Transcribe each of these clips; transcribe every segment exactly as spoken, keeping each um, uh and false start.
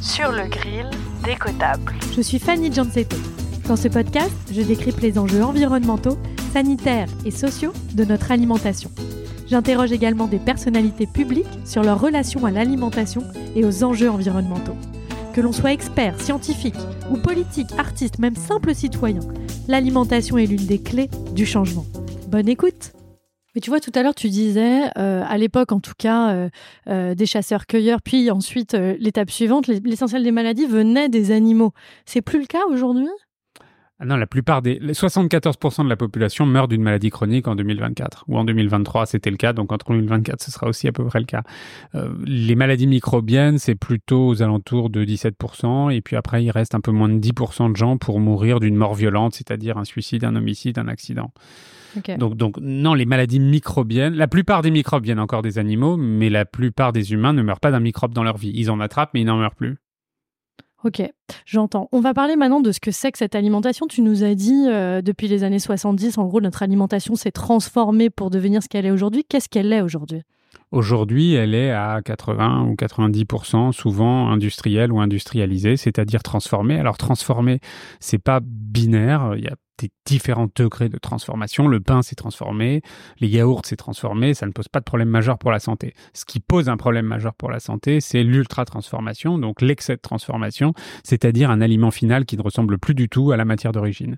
Sur le grill décotable. Je suis Fanny Gianzetto. Dans ce podcast, je décrypte les enjeux environnementaux, sanitaires et sociaux de notre alimentation. J'interroge également des personnalités publiques sur leur relation à l'alimentation et aux enjeux environnementaux. Que l'on soit expert, scientifique ou politique, artiste, même simple citoyen, l'alimentation est l'une des clés du changement. Bonne écoute! Mais tu vois, tout à l'heure, tu disais, euh, à l'époque en tout cas, euh, euh, des chasseurs-cueilleurs, puis ensuite, euh, l'étape suivante, l'essentiel des maladies venait des animaux. C'est plus le cas aujourd'hui ? Ah non, la plupart des... soixante-quatorze pour cent de la population meurt d'une maladie chronique en deux mille vingt-quatre. Ou en deux mille vingt-trois, c'était le cas, donc en deux mille vingt-quatre, ce sera aussi à peu près le cas. Euh, les maladies microbiennes, c'est plutôt aux alentours de dix-sept pour cent, et puis après, il reste un peu moins de dix pour cent de gens pour mourir d'une mort violente, c'est-à-dire un suicide, un homicide, un accident. Okay. Donc, donc, non, les maladies microbiennes, la plupart des microbes viennent encore des animaux, mais la plupart des humains ne meurent pas d'un microbe dans leur vie. Ils en attrapent, mais ils n'en meurent plus. Ok, j'entends. On va parler maintenant de ce que c'est que cette alimentation. Tu nous as dit, euh, depuis les années soixante-dix, en gros, notre alimentation s'est transformée pour devenir ce qu'elle est aujourd'hui. Qu'est-ce qu'elle est aujourd'hui ? Aujourd'hui, elle est à quatre-vingts ou quatre-vingt-dix pour cent, souvent industrielle ou industrialisée, c'est-à-dire transformée. Alors, transformée, c'est pas binaire. Il y a des différents degrés de transformation. Le pain s'est transformé, les yaourts s'est transformé. Ça ne pose pas de problème majeur pour la santé. Ce qui pose un problème majeur pour la santé, c'est l'ultra-transformation, donc l'excès de transformation, c'est-à-dire un aliment final qui ne ressemble plus du tout à la matière d'origine.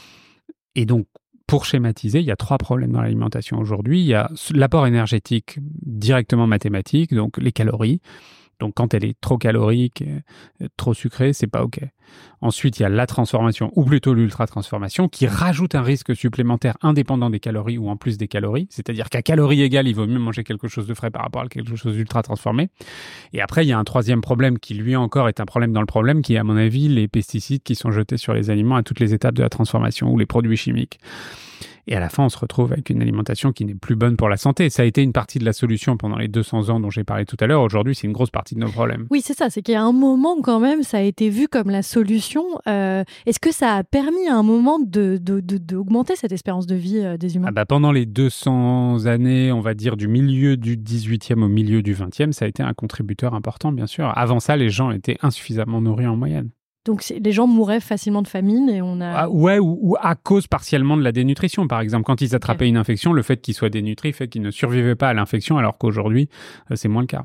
Et donc, pour schématiser, il y a trois problèmes dans l'alimentation aujourd'hui. Il y a l'apport énergétique directement mathématique, donc les calories. Donc, quand elle est trop calorique, trop sucrée, c'est pas OK. Ensuite, il y a la transformation, ou plutôt l'ultra-transformation, qui rajoute un risque supplémentaire indépendant des calories ou en plus des calories. C'est-à-dire qu'à calories égales, il vaut mieux manger quelque chose de frais par rapport à quelque chose d'ultra-transformé. Et après, il y a un troisième problème qui, lui encore, est un problème dans le problème, qui est, à mon avis, les pesticides qui sont jetés sur les aliments à toutes les étapes de la transformation ou les produits chimiques. Et à la fin, on se retrouve avec une alimentation qui n'est plus bonne pour la santé. Ça a été une partie de la solution pendant les deux cents ans dont j'ai parlé tout à l'heure. Aujourd'hui, c'est une grosse partie de nos problèmes. Oui, c'est ça. C'est qu'il y a un moment, quand même, ça a été vu comme la solution. Euh, est-ce que ça a permis à un moment de, de, de, d'augmenter cette espérance de vie euh, des humains ? Ah bah, pendant les deux cents années, on va dire du milieu du dix-huitième au milieu du vingtième, ça a été un contributeur important, bien sûr. Avant ça, les gens étaient insuffisamment nourris en moyenne. Donc, les gens mouraient facilement de famine et on a... Ah, ouais, ou, ou à cause partiellement de la dénutrition. Par exemple, quand ils attrapaient okay. une infection, le fait qu'ils soient dénutris fait qu'ils ne survivaient pas à l'infection, alors qu'aujourd'hui, c'est moins le cas.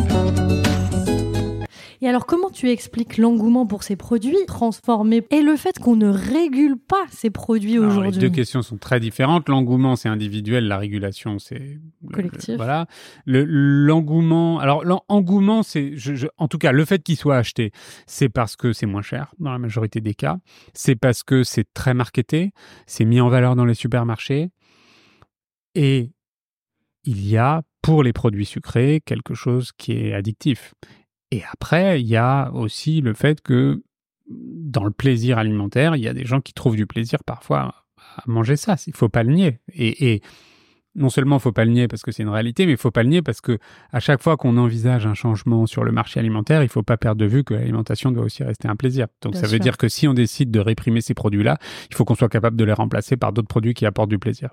Et alors, comment tu expliques l'engouement pour ces produits transformés et le fait qu'on ne régule pas ces produits alors, aujourd'hui ? Les deux questions sont très différentes. L'engouement, c'est individuel. La régulation, c'est... collectif. Le, voilà. Le, l'engouement... Alors, l'engouement, c'est... Je, je, en tout cas, le fait qu'il soit acheté, c'est parce que c'est moins cher, dans la majorité des cas. C'est parce que c'est très marketé. C'est mis en valeur dans les supermarchés. Et il y a, pour les produits sucrés, quelque chose qui est addictif. Et après, il y a aussi le fait que dans le plaisir alimentaire, il y a des gens qui trouvent du plaisir parfois à manger ça. Il ne faut pas le nier. Et, et non seulement il ne faut pas le nier parce que c'est une réalité, mais il ne faut pas le nier parce qu'à chaque fois qu'on envisage un changement sur le marché alimentaire, il ne faut pas perdre de vue que l'alimentation doit aussi rester un plaisir. Donc Bien ça sûr. veut dire que si on décide de réprimer ces produits-là, il faut qu'on soit capable de les remplacer par d'autres produits qui apportent du plaisir.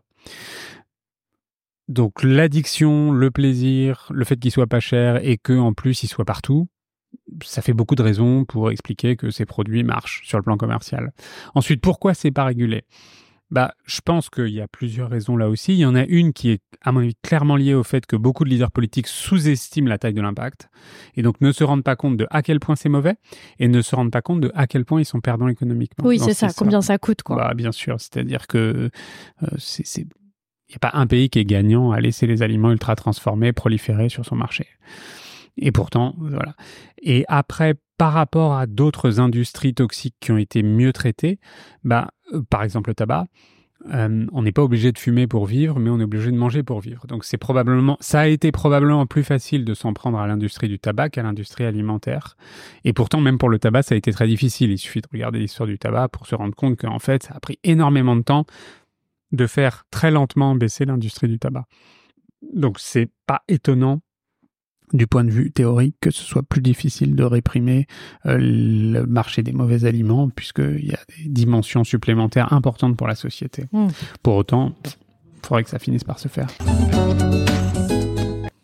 Donc l'addiction, le plaisir, le fait qu'il soit pas cher et qu'en plus il soit partout, ça fait beaucoup de raisons pour expliquer que ces produits marchent sur le plan commercial. Ensuite, pourquoi c'est pas régulé ? Bah, je pense qu'il y a plusieurs raisons là aussi. Il y en a une qui est, à mon avis, clairement liée au fait que beaucoup de leaders politiques sous-estiment la taille de l'impact et donc ne se rendent pas compte de à quel point c'est mauvais et ne se rendent pas compte de à quel point ils sont perdants économiquement. Oui, c'est ça. Combien ça coûte, quoi. Bah, bien sûr. C'est-à-dire que euh, c'est... c'est... il n'y a pas un pays qui est gagnant à laisser les aliments ultra transformés proliférer sur son marché. Et pourtant, voilà. Et après, par rapport à d'autres industries toxiques qui ont été mieux traitées, bah, euh, par exemple le tabac, euh, on n'est pas obligé de fumer pour vivre, mais on est obligé de manger pour vivre. Donc c'est probablement, ça a été probablement plus facile de s'en prendre à l'industrie du tabac qu'à l'industrie alimentaire. Et pourtant, même pour le tabac, ça a été très difficile. Il suffit de regarder l'histoire du tabac pour se rendre compte qu'en fait, ça a pris énormément de temps de faire très lentement baisser l'industrie du tabac. Donc, c'est pas étonnant du point de vue théorique que ce soit plus difficile de réprimer euh, le marché des mauvais aliments puisqu'il y a des dimensions supplémentaires importantes pour la société. Mmh. Pour autant, il faudrait que ça finisse par se faire.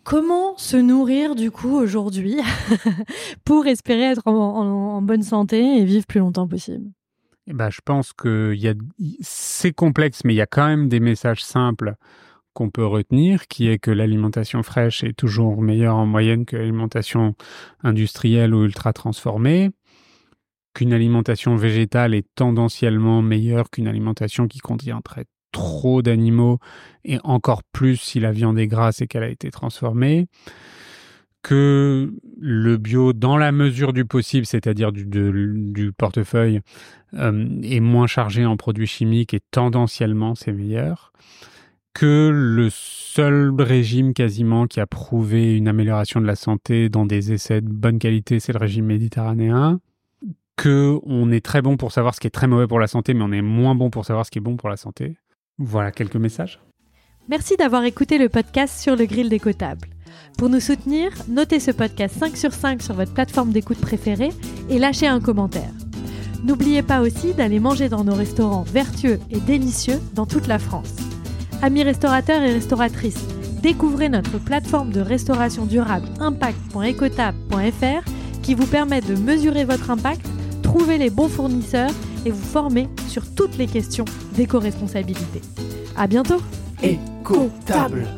Comment se nourrir du coup aujourd'hui pour espérer être en, en, en bonne santé et vivre plus longtemps possible? Eh ben, je pense que y a, c'est complexe, mais il y a quand même des messages simples qu'on peut retenir, qui est que l'alimentation fraîche est toujours meilleure en moyenne que l'alimentation industrielle ou ultra transformée, qu'une alimentation végétale est tendanciellement meilleure qu'une alimentation qui contiendrait trop d'animaux, et encore plus si la viande est grasse et qu'elle a été transformée, que le bio, dans la mesure du possible, c'est-à-dire du, de, du portefeuille, euh, est moins chargé en produits chimiques et tendanciellement c'est meilleur, que le seul régime quasiment qui a prouvé une amélioration de la santé dans des essais de bonne qualité, c'est le régime méditerranéen, qu'on est très bon pour savoir ce qui est très mauvais pour la santé, mais on est moins bon pour savoir ce qui est bon pour la santé. Voilà quelques messages. Merci d'avoir écouté le podcast sur le grill décotable. Pour nous soutenir, notez ce podcast cinq sur cinq sur votre plateforme d'écoute préférée et lâchez un commentaire. N'oubliez pas aussi d'aller manger dans nos restaurants vertueux et délicieux dans toute la France. Amis restaurateurs et restauratrices, découvrez notre plateforme de restauration durable impact point ecotable point f r qui vous permet de mesurer votre impact, trouver les bons fournisseurs et vous former sur toutes les questions d'éco-responsabilité. À bientôt. Écotable.